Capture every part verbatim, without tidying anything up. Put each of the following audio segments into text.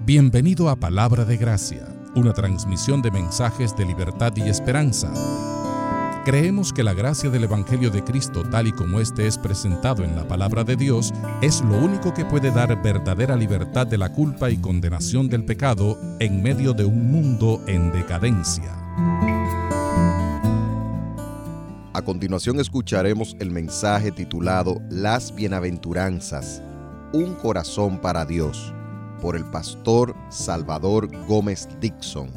Bienvenido a Palabra de Gracia, una transmisión de mensajes de libertad y esperanza. Creemos que la gracia del Evangelio de Cristo, tal y como éste es presentado en la Palabra de Dios, es lo único que puede dar verdadera libertad de la culpa y condenación del pecado en medio de un mundo en decadencia. A continuación escucharemos el mensaje titulado Las Bienaventuranzas, un corazón para Dios, por el pastor Salvador Gómez Dixon.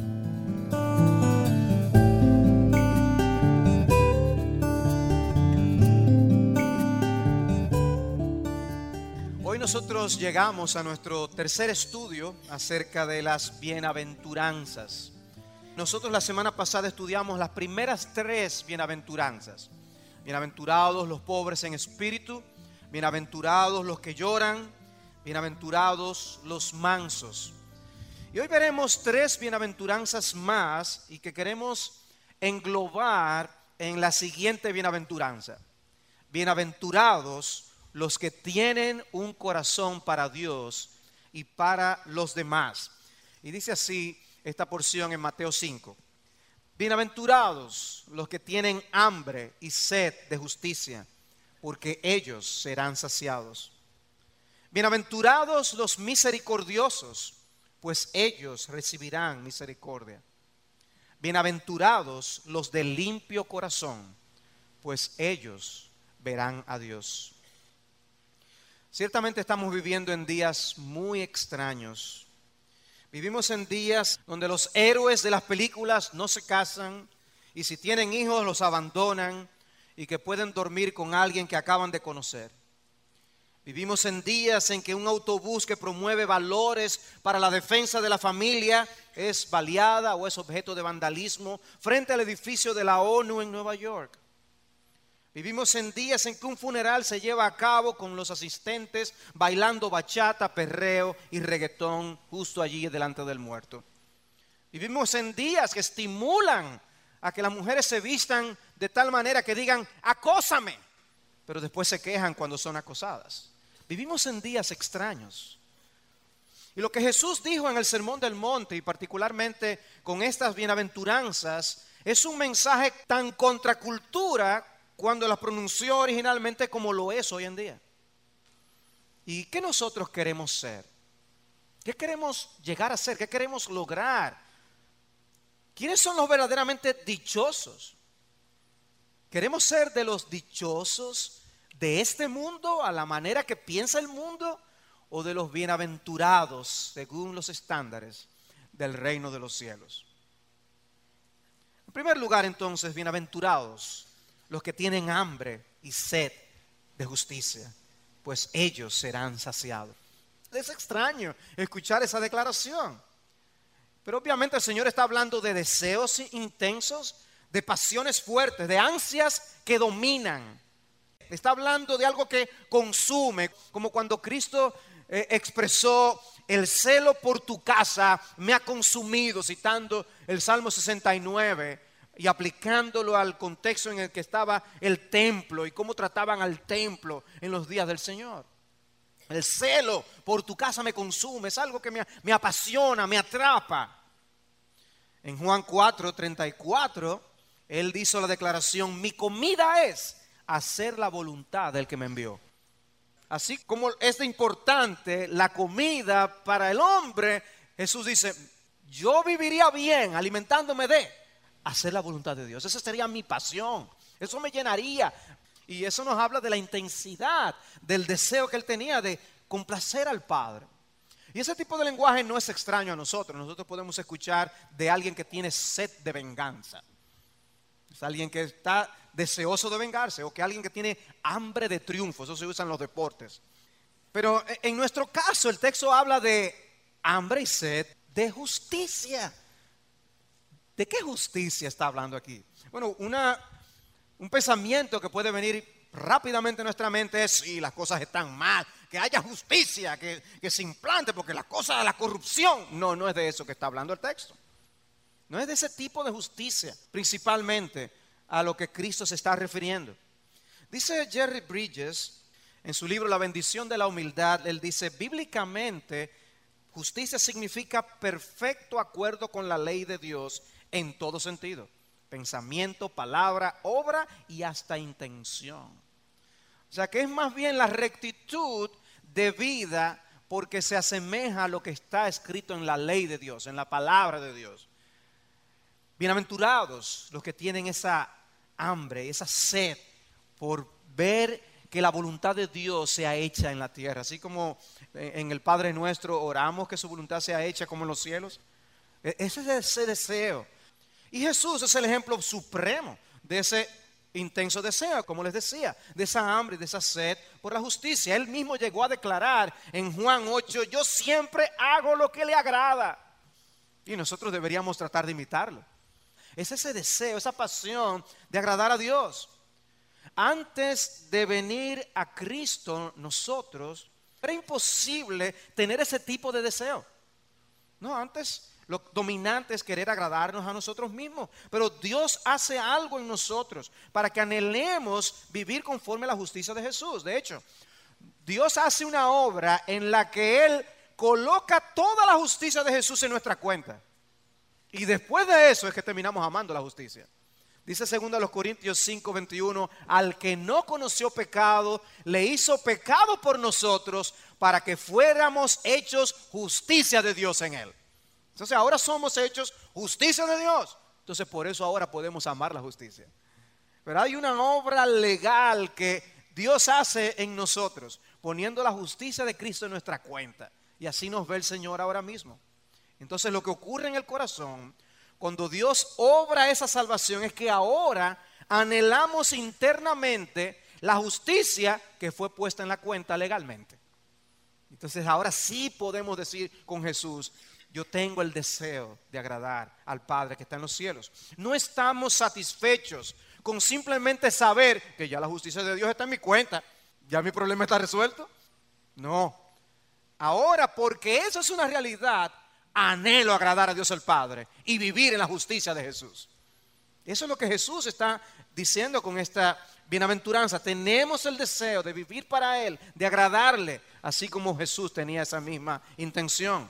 Hoy nosotros llegamos a nuestro tercer estudio acerca de las bienaventuranzas. Nosotros la semana pasada estudiamos las primeras tres bienaventuranzas. Bienaventurados los pobres en espíritu, bienaventurados los que lloran, bienaventurados los mansos. Y hoy veremos tres bienaventuranzas más y que queremos englobar en la siguiente bienaventuranza. Bienaventurados los que tienen un corazón para Dios y para los demás. Y dice así esta porción en Mateo cinco. Bienaventurados los que tienen hambre y sed de justicia, porque ellos serán saciados. Bienaventurados los misericordiosos, pues ellos recibirán misericordia. Bienaventurados los de limpio corazón, pues ellos verán a Dios. Ciertamente estamos viviendo en días muy extraños. Vivimos en días donde los héroes de las películas no se casan y si tienen hijos los abandonan y que pueden dormir con alguien que acaban de conocer. Vivimos en días en que un autobús que promueve valores para la defensa de la familia es baleada o es objeto de vandalismo frente al edificio de la ONU en Nueva York. Vivimos en días en que un funeral se lleva a cabo con los asistentes bailando bachata, perreo y reggaetón justo allí delante del muerto. Vivimos en días que estimulan a que las mujeres se vistan de tal manera que digan acósame, pero después se quejan cuando son acosadas. Vivimos en días extraños. Y lo que Jesús dijo en el Sermón del Monte, y particularmente con estas bienaventuranzas, es un mensaje tan contracultura cuando las pronunció originalmente como lo es hoy en día. ¿Y qué nosotros queremos ser? ¿Qué queremos llegar a ser? ¿Qué queremos lograr? ¿Quiénes son los verdaderamente dichosos? ¿Queremos ser de los dichosos de este mundo a la manera que piensa el mundo o de los bienaventurados según los estándares del reino de los cielos? En primer lugar, entonces, bienaventurados los que tienen hambre y sed de justicia, pues ellos serán saciados. Es extraño escuchar esa declaración, pero obviamente el Señor está hablando de deseos intensos, de pasiones fuertes, de ansias que dominan. Está hablando de algo que consume, como cuando Cristo eh, expresó el celo por tu casa me ha consumido, citando el Salmo sesenta y nueve y aplicándolo al contexto en el que estaba el templo y cómo trataban al templo en los días del Señor. El celo por tu casa me consume, es algo que me, me apasiona, me atrapa. En Juan cuatro, treinta y cuatro, Él hizo la declaración, mi comida es hacer la voluntad del que me envió. Así como es de importante la comida para el hombre, Jesús dice, yo viviría bien alimentándome de hacer la voluntad de Dios. Esa sería mi pasión, eso me llenaría. Y eso nos habla de la intensidad del deseo que él tenía de complacer al Padre. Y ese tipo de lenguaje no es extraño a nosotros. Nosotros podemos escuchar de alguien que tiene sed de venganza. Es alguien que está deseoso de vengarse, o que alguien que tiene hambre de triunfo. Eso se usa en los deportes. Pero en nuestro caso el texto habla de hambre y sed de justicia. ¿De qué justicia está hablando aquí? Bueno, una, un pensamiento que puede venir rápidamente a nuestra mente es, sí, las cosas están mal, que haya justicia, que, que se implante, porque las cosas de la corrupción. No, no es de eso que está hablando el texto. No es de ese tipo de justicia, principalmente a lo que Cristo se está refiriendo. Dice Jerry Bridges, en su libro La bendición de la humildad, él dice, bíblicamente, Justicia significa perfecto acuerdo con la ley de Dios en todo sentido. Pensamiento, palabra, obra y hasta intención. O sea que es más bien la rectitud de vida porque se asemeja a lo que está escrito en la ley de Dios, en la palabra de Dios. Bienaventurados los que tienen esa hambre, esa sed por ver que la voluntad de Dios sea hecha en la tierra. Así como en el Padre Nuestro oramos que su voluntad sea hecha como en los cielos. Ese es ese deseo. Y Jesús es el ejemplo supremo de ese intenso deseo, como les decía, de esa hambre y de esa sed por la justicia. Él mismo llegó a declarar en Juan ocho, yo siempre hago lo que le agrada. Y nosotros deberíamos tratar de imitarlo. Es ese deseo, esa pasión de agradar a Dios. Antes de venir a Cristo, nosotros, era imposible tener ese tipo de deseo. No, antes lo dominante es querer agradarnos a nosotros mismos. Pero Dios hace algo en nosotros para que anhelemos vivir conforme a la justicia de Jesús. De hecho, Dios hace una obra en la que Él coloca toda la justicia de Jesús en nuestra cuenta. Y después de eso es que terminamos amando la justicia. Dice segundo los Corintios cinco veintiuno, al que no conoció pecado, le hizo pecado por nosotros para que fuéramos hechos justicia de Dios en Él. Entonces ahora somos hechos justicia de Dios. Entonces por eso ahora podemos amar la justicia. Pero hay una obra legal que Dios hace en nosotros, poniendo la justicia de Cristo en nuestra cuenta. Y así nos ve el Señor ahora mismo. Entonces lo que ocurre en el corazón, cuando Dios obra esa salvación, es que ahora anhelamos internamente la justicia que fue puesta en la cuenta legalmente. Entonces ahora sí podemos decir con Jesús, yo tengo el deseo de agradar al Padre que está en los cielos. No estamos satisfechos con simplemente saber que ya la justicia de Dios está en mi cuenta, ya mi problema está resuelto. No. Ahora, porque eso es una realidad, anhelo agradar a Dios el Padre y vivir en la justicia de Jesús. Eso es lo que Jesús está diciendo con esta bienaventuranza. Tenemos el deseo de vivir para Él, de agradarle, así como Jesús tenía esa misma intención.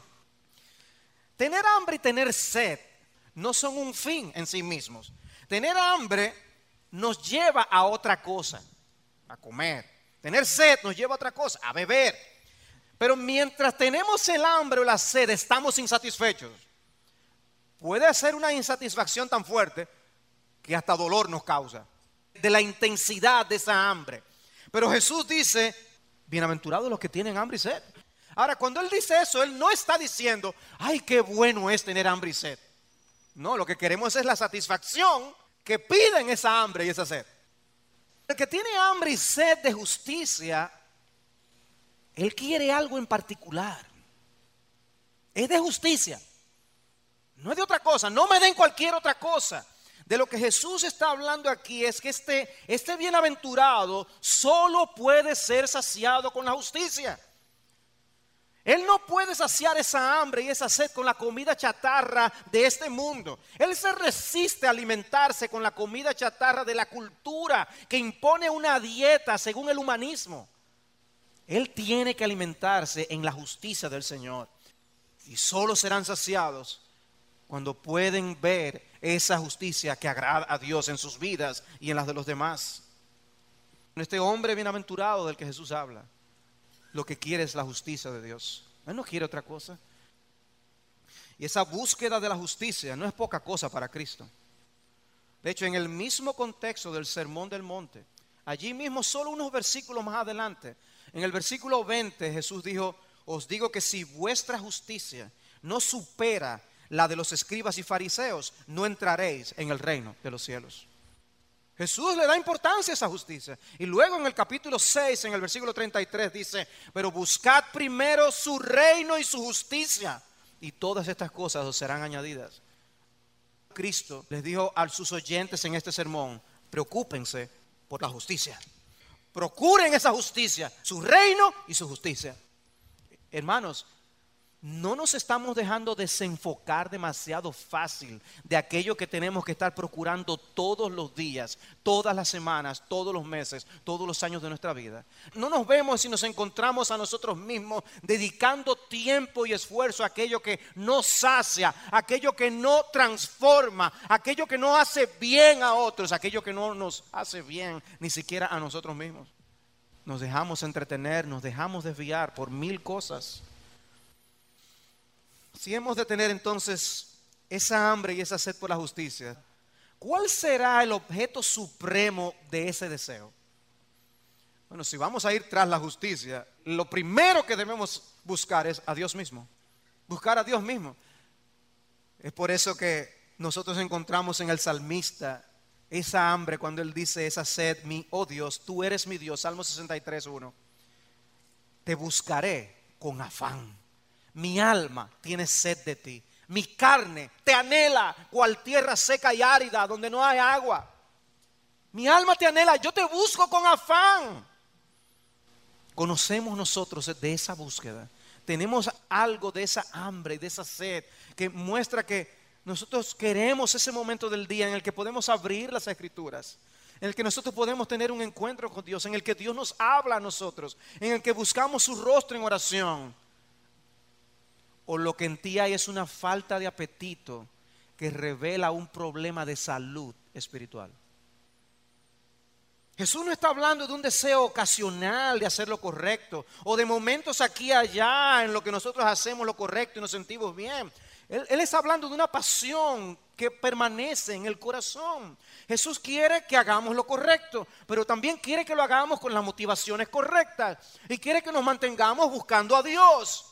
Tener hambre y tener sed no son un fin en sí mismos. Tener hambre nos lleva a otra cosa, a comer. Tener sed nos lleva a otra cosa, a beber. Pero mientras tenemos el hambre o la sed, estamos insatisfechos. Puede ser una insatisfacción tan fuerte que hasta dolor nos causa, de la intensidad de esa hambre. Pero Jesús dice, bienaventurados los que tienen hambre y sed. Ahora, cuando Él dice eso, Él no está diciendo, ay, qué bueno es tener hambre y sed. No, lo que queremos es la satisfacción que piden esa hambre y esa sed. El que tiene hambre y sed de justicia, él quiere algo en particular. Es de justicia. No es de otra cosa. No me den cualquier otra cosa. De lo que Jesús está hablando aquí es que este, este bienaventurado solo puede ser saciado con la justicia. Él no puede saciar esa hambre y esa sed con la comida chatarra de este mundo. Él se resiste a alimentarse con la comida chatarra de la cultura que impone una dieta según el humanismo. Él tiene que alimentarse en la justicia del Señor. Y solo serán saciados cuando pueden ver esa justicia que agrada a Dios en sus vidas y en las de los demás. Este hombre bienaventurado del que Jesús habla, lo que quiere es la justicia de Dios. Él no quiere otra cosa. Y esa búsqueda de la justicia no es poca cosa para Cristo. De hecho, en el mismo contexto del Sermón del Monte, allí mismo, solo unos versículos más adelante, en el versículo veinte, Jesús dijo, os digo que si vuestra justicia no supera la de los escribas y fariseos, no entraréis en el reino de los cielos. Jesús le da importancia a esa justicia. Y luego en el capítulo seis, en el versículo treinta y tres dice, pero buscad primero su reino y su justicia, y todas estas cosas os serán añadidas. Cristo les dijo a sus oyentes en este sermón, preocúpense por la justicia. Procuren esa justicia, su reino y su justicia. Hermanos, no nos estamos dejando desenfocar demasiado fácil de aquello que tenemos que estar procurando todos los días, todas las semanas, todos los meses, todos los años de nuestra vida. No nos vemos y nos encontramos a nosotros mismos dedicando tiempo y esfuerzo a aquello que no sacia, aquello que no transforma, aquello que no hace bien a otros, aquello que no nos hace bien ni siquiera a nosotros mismos. Nos dejamos entretener, nos dejamos desviar por mil cosas. Si hemos de tener entonces esa hambre y esa sed por la justicia, ¿cuál será el objeto supremo de ese deseo? Bueno, si vamos a ir tras la justicia, lo primero que debemos buscar es a Dios mismo. Buscar a Dios mismo. Es por eso que nosotros encontramos en el salmista esa hambre cuando él dice esa sed, mi, oh Dios, tú eres mi Dios. Salmo sesenta y tres, uno. Te buscaré con afán. Mi alma tiene sed de ti. Mi carne te anhela cual tierra seca y árida donde no hay agua. Mi alma te anhela, yo te busco con afán. Conocemos nosotros de esa búsqueda. Tenemos algo de esa hambre y de esa sed que muestra que nosotros queremos ese momento del día en el que podemos abrir las escrituras, en el que nosotros podemos tener un encuentro con Dios, en el que Dios nos habla a nosotros, en el que buscamos su rostro en oración. O lo que en ti hay es una falta de apetito que revela un problema de salud espiritual. Jesús no está hablando de un deseo ocasional de hacer lo correcto o de momentos aquí y allá en lo que nosotros hacemos lo correcto y nos sentimos bien. Él, él está hablando de una pasión que permanece en el corazón. Jesús quiere que hagamos lo correcto, pero también quiere que lo hagamos con las motivaciones correctas y quiere que nos mantengamos buscando a Dios.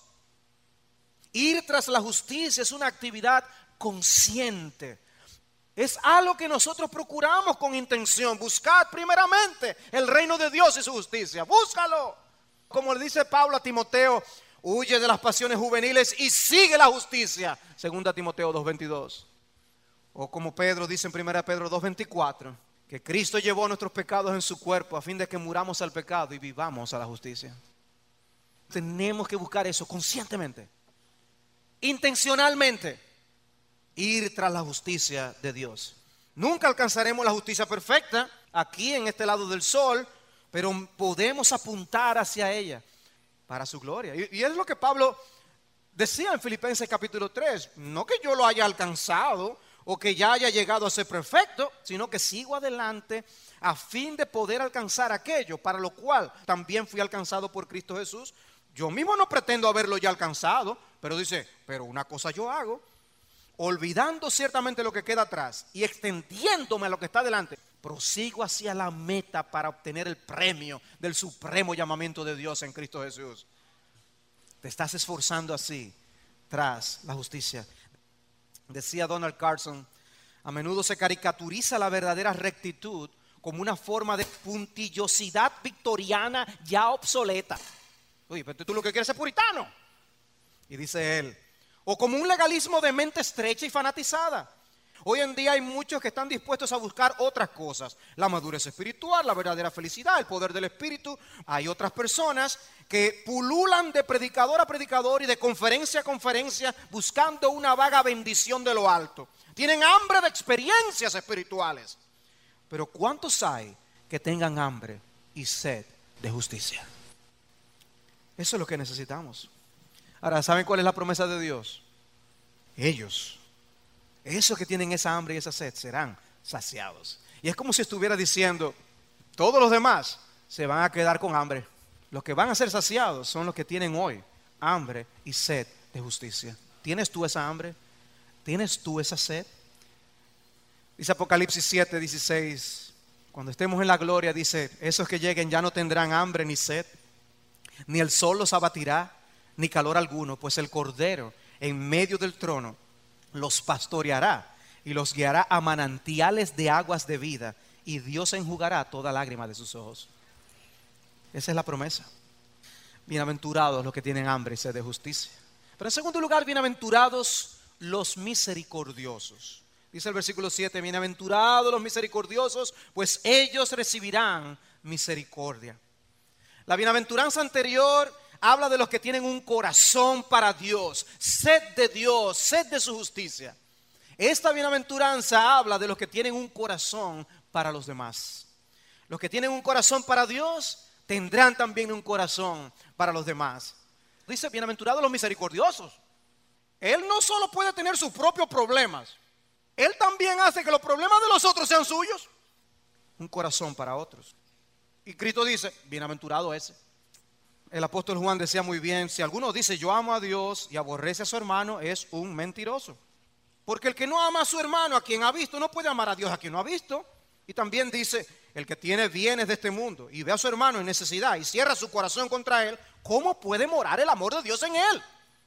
Ir tras la justicia es una actividad consciente. Es algo que nosotros procuramos con intención. Buscar primeramente el reino de Dios y su justicia. Búscalo. Como le dice Pablo a Timoteo, huye de las pasiones juveniles y sigue la justicia. Segunda Timoteo dos veintidós. O como Pedro dice en Primera Pedro dos veinticuatro, que Cristo llevó nuestros pecados en su cuerpo a fin de que muramos al pecado y vivamos a la justicia. Tenemos que buscar eso conscientemente. Intencionalmente ir tras la justicia de Dios. Nunca alcanzaremos la justicia perfecta aquí en este lado del sol, pero podemos apuntar hacia ella para su gloria. Y, y es lo que Pablo decía en Filipenses capítulo tres. No que yo lo haya alcanzado o que ya haya llegado a ser perfecto, sino que sigo adelante a fin de poder alcanzar aquello para lo cual también fui alcanzado por Cristo Jesús. Yo mismo no pretendo haberlo ya alcanzado, pero dice, pero una cosa yo hago, olvidando ciertamente lo que queda atrás y extendiéndome a lo que está delante, prosigo hacia la meta para obtener el premio del supremo llamamiento de Dios en Cristo Jesús. Te estás esforzando así tras la justicia. Decía Donald Carson, a menudo se caricaturiza la verdadera rectitud como una forma de puntillosidad victoriana ya obsoleta. Oye, pero tú lo que quieres es puritano. Y dice él, o como un legalismo de mente estrecha y fanatizada. Hoy en día hay muchos que están dispuestos a buscar otras cosas. La madurez espiritual, la verdadera felicidad, el poder del espíritu. Hay otras personas que pululan de predicador a predicador y de conferencia a conferencia buscando una vaga bendición de lo alto. Tienen hambre de experiencias espirituales. Pero ¿cuántos hay que tengan hambre y sed de justicia? Eso es lo que necesitamos. Ahora, ¿saben cuál es la promesa de Dios? Ellos, esos que tienen esa hambre y esa sed, serán saciados. Y es como si estuviera diciendo, todos los demás se van a quedar con hambre. Los que van a ser saciados son los que tienen hoy hambre y sed de justicia. ¿Tienes tú esa hambre? ¿Tienes tú esa sed? Dice Apocalipsis siete, dieciséis, cuando estemos en la gloria, dice, esos que lleguen ya no tendrán hambre ni sed, ni el sol los abatirá, ni calor alguno, pues el Cordero en medio del trono los pastoreará y los guiará a manantiales de aguas de vida, y Dios enjugará toda lágrima de sus ojos. Esa es la promesa. Bienaventurados los que tienen hambre y sed de justicia. Pero en segundo lugar, bienaventurados los misericordiosos. Dice el versículo siete, bienaventurados los misericordiosos, pues ellos recibirán misericordia. La bienaventuranza anterior habla de los que tienen un corazón para Dios, sed de Dios, sed de su justicia. Esta bienaventuranza habla de los que tienen un corazón para los demás. Los que tienen un corazón para Dios tendrán también un corazón para los demás. Dice, bienaventurados los misericordiosos. Él no solo puede tener sus propios problemas, Él también hace que los problemas de los otros sean suyos. Un corazón para otros. Y Cristo dice, bienaventurado ese. El apóstol Juan decía muy bien, si alguno dice yo amo a Dios y aborrece a su hermano, es un mentiroso. Porque el que no ama a su hermano, a quien ha visto, no puede amar a Dios a quien no ha visto. Y también dice, el que tiene bienes de este mundo y ve a su hermano en necesidad y cierra su corazón contra él, ¿cómo puede morar el amor de Dios en él?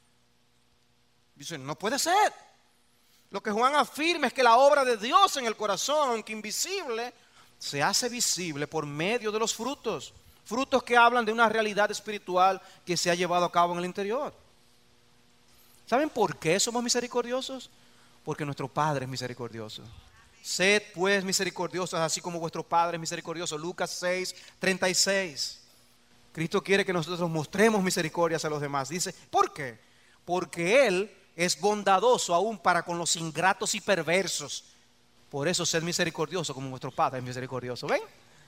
Dice, no puede ser. Lo que Juan afirma es que la obra de Dios en el corazón, aunque invisible, se hace visible por medio de los frutos. Frutos que hablan de una realidad espiritual que se ha llevado a cabo en el interior. ¿Saben por qué somos misericordiosos? Porque nuestro Padre es misericordioso. Sed pues misericordiosos, así como vuestro Padre es misericordioso. Lucas seis, treinta y seis. Cristo quiere que nosotros mostremos misericordia a los demás. Dice, ¿por qué? Porque Él es bondadoso aún para con los ingratos y perversos. Por eso sed misericordioso como vuestro Padre es misericordioso. ¿Ven?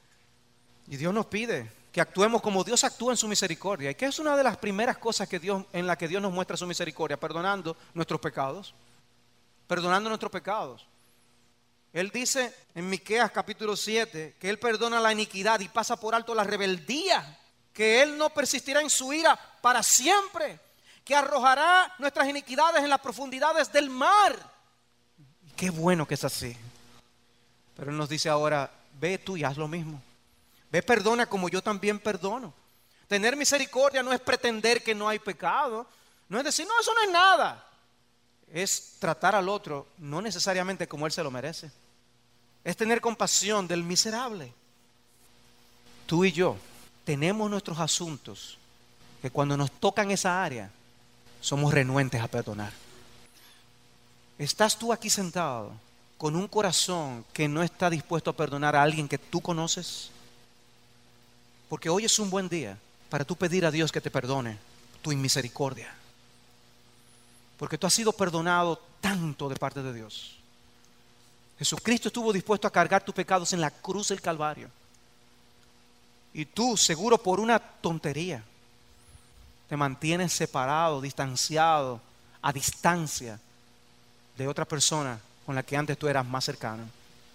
Y Dios nos pide que actuemos como Dios actúa en su misericordia. ¿Y qué es una de las primeras cosas que Dios, en la que Dios nos muestra su misericordia? Perdonando nuestros pecados. Perdonando nuestros pecados. Él dice en Miqueas capítulo siete que Él perdona la iniquidad y pasa por alto la rebeldía, que Él no persistirá en su ira para siempre, que arrojará nuestras iniquidades en las profundidades del mar. Y qué bueno que es así. Pero Él nos dice ahora, ve tú y haz lo mismo. Ve, perdona como yo también perdono. Tener misericordia no es pretender que no hay pecado, no es decir, no, eso no es nada. Es tratar al otro no necesariamente como él se lo merece. Es tener compasión del miserable. Tú y yo tenemos nuestros asuntos que cuando nos tocan esa área somos renuentes a perdonar. ¿Estás tú aquí sentado con un corazón que no está dispuesto a perdonar a alguien que tú conoces? Porque hoy es un buen día para tú pedir a Dios que te perdone tu inmisericordia. Porque tú has sido perdonado tanto de parte de Dios. Jesucristo estuvo dispuesto a cargar tus pecados en la cruz del Calvario. Y tú, seguro por una tontería, te mantienes separado, distanciado, a distancia de otra persona con la que antes tú eras más cercano.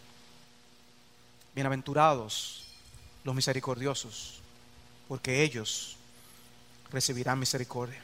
Bienaventurados los misericordiosos, porque ellos recibirán misericordia.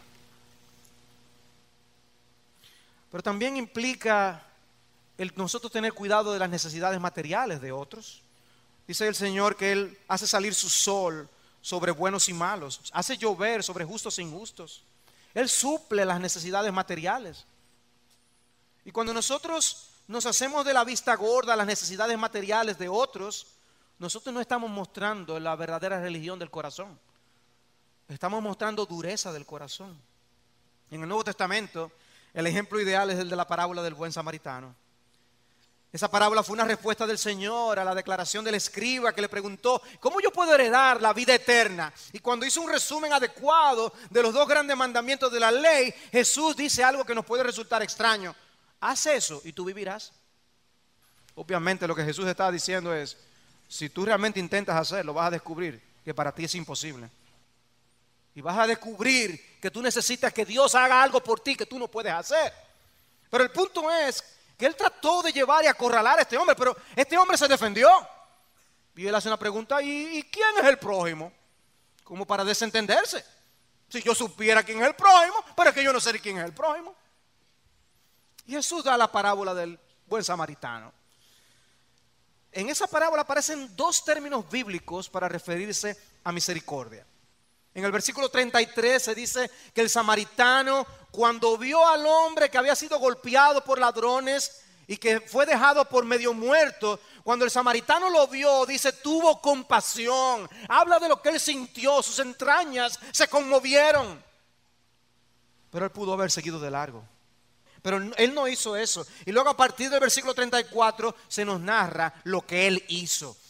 Pero también implica el nosotros tener cuidado de las necesidades materiales de otros. Dice el Señor que Él hace salir su sol sobre buenos y malos, hace llover sobre justos e injustos. Él suple las necesidades materiales. Y cuando nosotros nos hacemos de la vista gorda a las necesidades materiales de otros, nosotros no estamos mostrando la verdadera religión del corazón. Estamos mostrando dureza del corazón. En el Nuevo Testamento, el ejemplo ideal es el de la parábola del buen samaritano. Esa parábola fue una respuesta del Señor a la declaración del escriba que le preguntó, ¿cómo yo puedo heredar la vida eterna? Y cuando hizo un resumen adecuado de los dos grandes mandamientos de la ley, Jesús dice algo que nos puede resultar extraño. Haz eso y tú vivirás. Obviamente lo que Jesús está diciendo es, si tú realmente intentas hacerlo, vas a descubrir que para ti es imposible. Y vas a descubrir que tú necesitas que Dios haga algo por ti que tú no puedes hacer. Pero el punto es que Él trató de llevar y acorralar a este hombre, pero este hombre se defendió. Y Él hace una pregunta, ¿y, ¿y quién es el prójimo? Como para desentenderse. Si yo supiera quién es el prójimo, pero es que yo no sé quién es el prójimo. Y Jesús da la parábola del buen samaritano. En esa parábola aparecen dos términos bíblicos para referirse a misericordia. En el versículo treinta y tres se dice que el samaritano, cuando vio al hombre que había sido golpeado por ladrones y que fue dejado por medio muerto, cuando el samaritano lo vio, dice, tuvo compasión. Habla de lo que él sintió, sus entrañas se conmovieron. Pero él pudo haber seguido de largo. Pero él no hizo eso. Y luego a partir del versículo treinta y cuatro se nos narra lo que él hizo.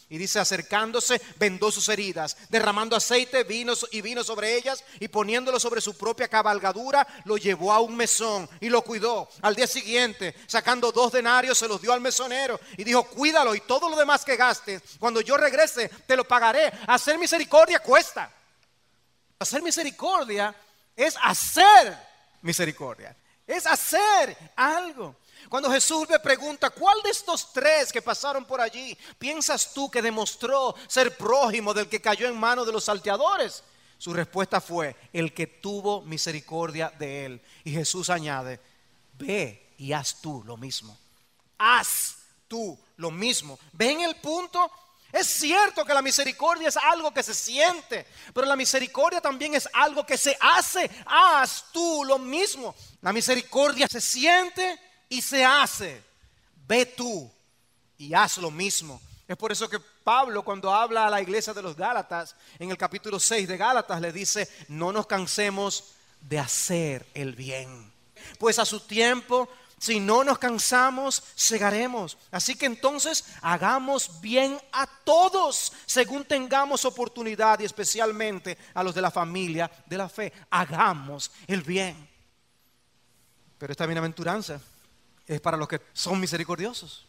Y dice, acercándose, vendó sus heridas, derramando aceite vino y vino sobre ellas, y poniéndolo sobre su propia cabalgadura, lo llevó a un mesón y lo cuidó. Al día siguiente, sacando dos denarios, se los dio al mesonero y dijo, cuídalo, y todo lo demás que gastes, cuando yo regrese, te lo pagaré. Hacer misericordia cuesta. Hacer misericordia es hacer misericordia, es hacer algo. Cuando Jesús le pregunta, ¿cuál de estos tres que pasaron por allí piensas tú que demostró ser prójimo del que cayó en manos de los salteadores? Su respuesta fue, el que tuvo misericordia de él. Y Jesús añade, ve y haz tú lo mismo. Haz tú lo mismo. ¿Ven el punto? Es cierto que la misericordia es algo que se siente, pero la misericordia también es algo que se hace. Haz tú lo mismo. La misericordia se siente y se hace. Ve tú y haz lo mismo. Es por eso que Pablo, cuando habla a la iglesia de los Gálatas, en el capítulo seis de Gálatas, le dice, no nos cansemos de hacer el bien, pues a su tiempo, si no nos cansamos, segaremos. Así que entonces hagamos bien a todos según tengamos oportunidad, y especialmente a los de la familia de la fe. Hagamos el bien. Pero esta bienaventuranza es para los que son misericordiosos.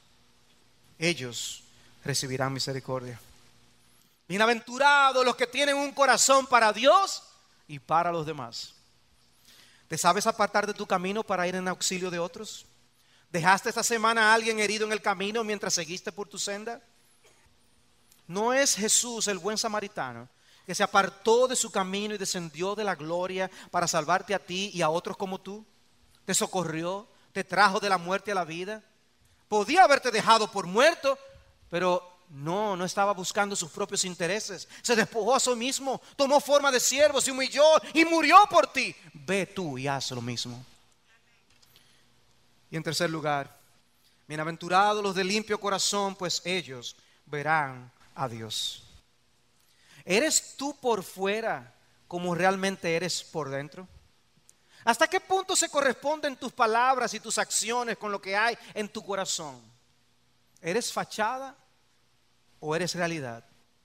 Ellos recibirán misericordia. Bienaventurados los que tienen un corazón para Dios y para los demás. ¿Te sabes apartar de tu camino para ir en auxilio de otros? ¿Dejaste esta semana a alguien herido en el camino mientras seguiste por tu senda? ¿No es Jesús el buen samaritano que se apartó de su camino y descendió de la gloria para salvarte a ti y a otros como tú? Te socorrió, te trajo de la muerte a la vida. Podía haberte dejado por muerto, pero no, no estaba buscando sus propios intereses. Se despojó a sí mismo, tomó forma de siervo, se humilló y murió por ti. Ve tú y haz lo mismo. Y en tercer lugar, bienaventurados los de limpio corazón, pues ellos verán a Dios. ¿Eres tú por fuera como realmente eres por dentro? ¿Hasta qué punto se corresponden tus palabras y tus acciones con lo que hay en tu corazón? ¿Eres fachada o eres realidad?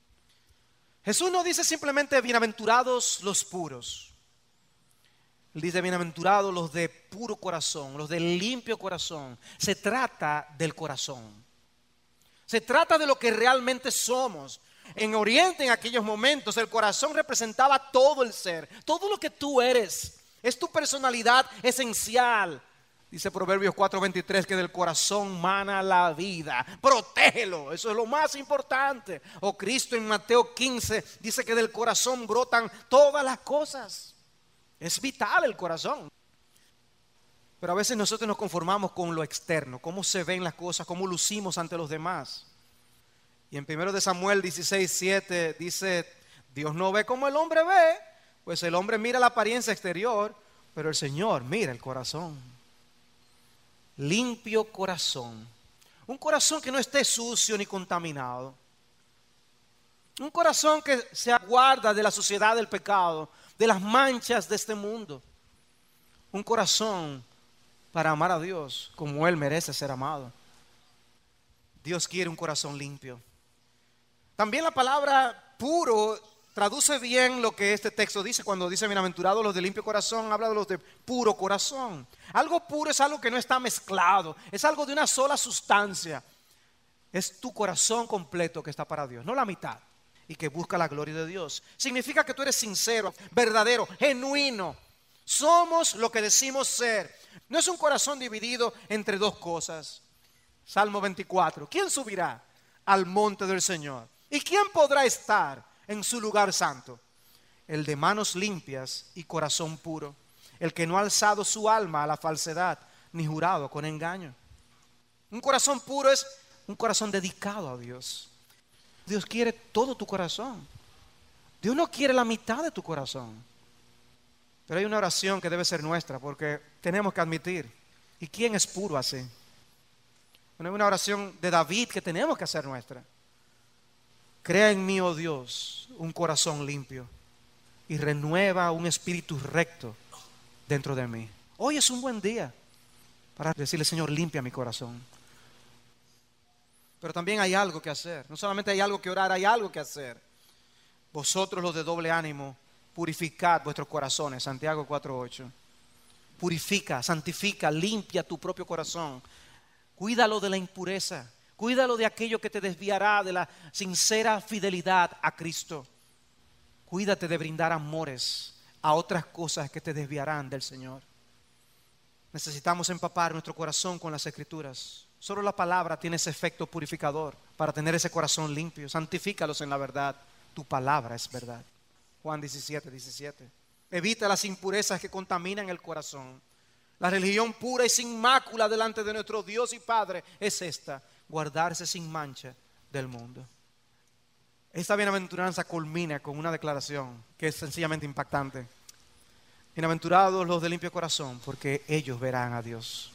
Jesús no dice simplemente bienaventurados los puros. Él dice bienaventurados los de puro corazón, los de limpio corazón. Se trata del corazón. Se trata de lo que realmente somos. En Oriente, en aquellos momentos, el corazón representaba todo el ser, todo lo que tú eres. Es tu personalidad esencial. Dice Proverbios cuatro veintitrés que del corazón mana la vida. Protégelo, eso es lo más importante. O Cristo en Mateo quince dice que del corazón brotan todas las cosas. Es vital el corazón. Pero a veces nosotros nos conformamos con lo externo, cómo se ven las cosas, cómo lucimos ante los demás. Y en primero de Samuel dieciséis siete dice, Dios no ve como el hombre ve. Pues el hombre mira la apariencia exterior, pero el Señor mira el corazón. Limpio corazón. Un corazón que no esté sucio ni contaminado. Un corazón que se guarda de la suciedad del pecado, de las manchas de este mundo. Un corazón para amar a Dios como Él merece ser amado. Dios quiere un corazón limpio. También la palabra puro traduce bien lo que este texto dice cuando dice bienaventurados los de limpio corazón, habla de los de puro corazón. Algo puro es algo que no está mezclado, es algo de una sola sustancia. Es tu corazón completo que está para Dios, no la mitad, y que busca la gloria de Dios. Significa que tú eres sincero, verdadero, genuino. Somos lo que decimos ser. No es un corazón dividido entre dos cosas. Salmo veinticuatro, ¿quién subirá al monte del Señor? ¿Y quién podrá estar en su lugar santo? El de manos limpias y corazón puro, el que no ha alzado su alma a la falsedad, ni jurado con engaño. Un corazón puro es un corazón dedicado a Dios. Dios quiere todo tu corazón. Dios no quiere la mitad de tu corazón. Pero hay una oración que debe ser nuestra, porque tenemos que admitir, ¿y quién es puro así? Bueno, hay una oración de David que tenemos que hacer nuestra. Crea en mí, oh Dios, un corazón limpio y renueva un espíritu recto dentro de mí. Hoy es un buen día para decirle, Señor, limpia mi corazón. Pero también hay algo que hacer. No solamente hay algo que orar, hay algo que hacer. Vosotros los de doble ánimo, purificad vuestros corazones. Santiago cuatro ocho. Purifica, santifica, limpia tu propio corazón. Cuídalo de la impureza. Cuídalo de aquello que te desviará de la sincera fidelidad a Cristo. Cuídate de brindar amores a otras cosas que te desviarán del Señor. Necesitamos empapar nuestro corazón con las Escrituras. Solo la palabra tiene ese efecto purificador para tener ese corazón limpio. Santifícalos en la verdad. Tu palabra es verdad. Juan diecisiete, diecisiete. Evita las impurezas que contaminan el corazón. La religión pura y sin mácula delante de nuestro Dios y Padre es esta: guardarse sin mancha del mundo. Esta bienaventuranza culmina con una declaración que es sencillamente impactante. Bienaventurados los de limpio corazón, porque ellos verán a Dios.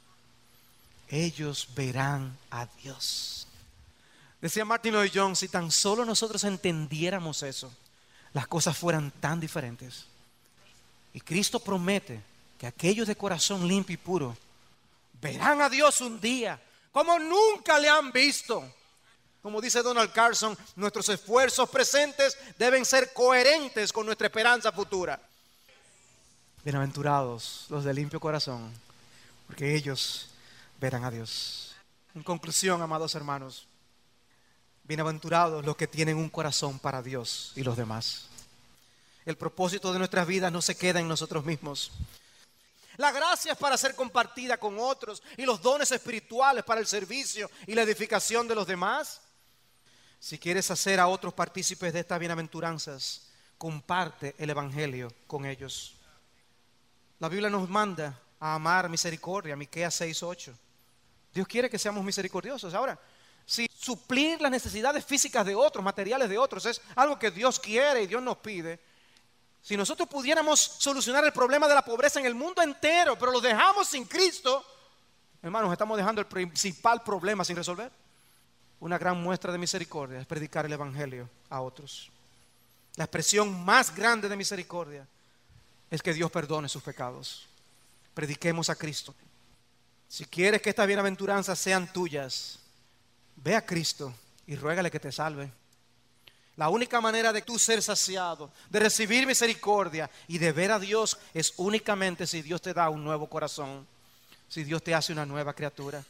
Ellos verán a Dios. Decía Martin Lloyd Jones, si tan solo nosotros entendiéramos eso, las cosas fueran tan diferentes. Y Cristo promete que aquellos de corazón limpio y puro verán a Dios un día como nunca le han visto. Como dice Donald Carson, nuestros esfuerzos presentes deben ser coherentes con nuestra esperanza futura. Bienaventurados los de limpio corazón, porque ellos verán a Dios. En conclusión, amados hermanos, bienaventurados los que tienen un corazón para Dios y los demás. El propósito de nuestras vidas no se queda en nosotros mismos. La gracia es para ser compartida con otros y los dones espirituales para el servicio y la edificación de los demás. Si quieres hacer a otros partícipes de estas bienaventuranzas, comparte el evangelio con ellos. La Biblia nos manda a amar misericordia, Miqueas seis ocho. Dios quiere que seamos misericordiosos. Ahora, si suplir las necesidades físicas de otros, materiales de otros, es algo que Dios quiere y Dios nos pide, si nosotros pudiéramos solucionar el problema de la pobreza en el mundo entero, pero lo dejamos sin Cristo, hermanos, estamos dejando el principal problema sin resolver. Una gran muestra de misericordia es predicar el evangelio a otros. La expresión más grande de misericordia es que Dios perdone sus pecados. Prediquemos a Cristo. Si quieres que estas bienaventuranzas sean tuyas, ve a Cristo y ruégale que te salve. La única manera de tú ser saciado, de recibir misericordia y de ver a Dios es únicamente si Dios te da un nuevo corazón, si Dios te hace una nueva criatura.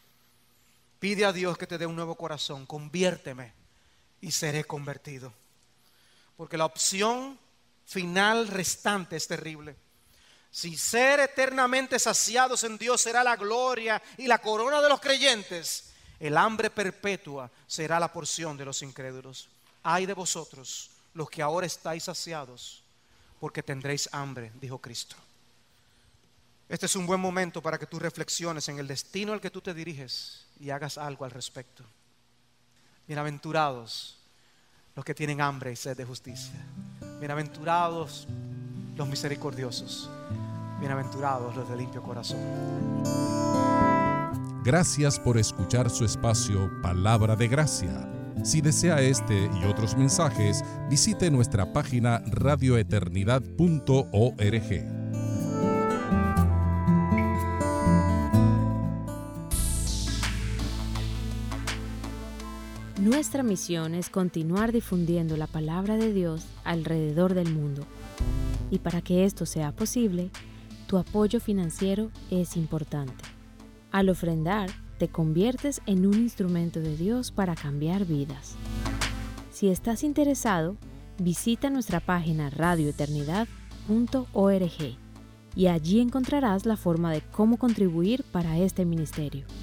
Pide a Dios que te dé un nuevo corazón, conviérteme y seré convertido. Porque la opción final restante es terrible. Si ser eternamente saciados en Dios será la gloria y la corona de los creyentes, el hambre perpetua será la porción de los incrédulos. Ay de vosotros, los que ahora estáis saciados, porque tendréis hambre, dijo Cristo. Este es un buen momento para que tú reflexiones en el destino al que tú te diriges y hagas algo al respecto. Bienaventurados los que tienen hambre y sed de justicia. Bienaventurados los misericordiosos. Bienaventurados los de limpio corazón. Gracias por escuchar su espacio Palabra de Gracia. Si desea este y otros mensajes, visite nuestra página radio eternidad punto org. Nuestra misión es continuar difundiendo la palabra de Dios alrededor del mundo. Y para que esto sea posible, tu apoyo financiero es importante. Al ofrendar, te conviertes en un instrumento de Dios para cambiar vidas. Si estás interesado, visita nuestra página radio eternidad punto org y allí encontrarás la forma de cómo contribuir para este ministerio.